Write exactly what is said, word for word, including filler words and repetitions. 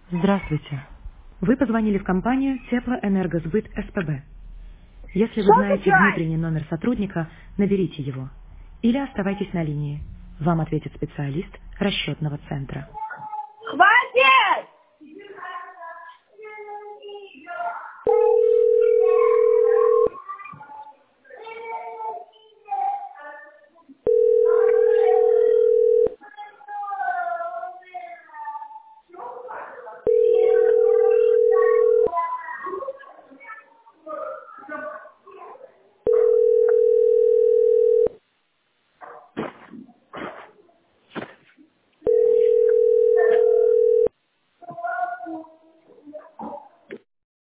Здравствуйте. Вы позвонили в компанию Теплоэнергосбыт СПБ. Если вы Что знаете случилось? внутренний номер сотрудника, наберите его. Или оставайтесь на линии. Вам ответит специалист расчетного центра.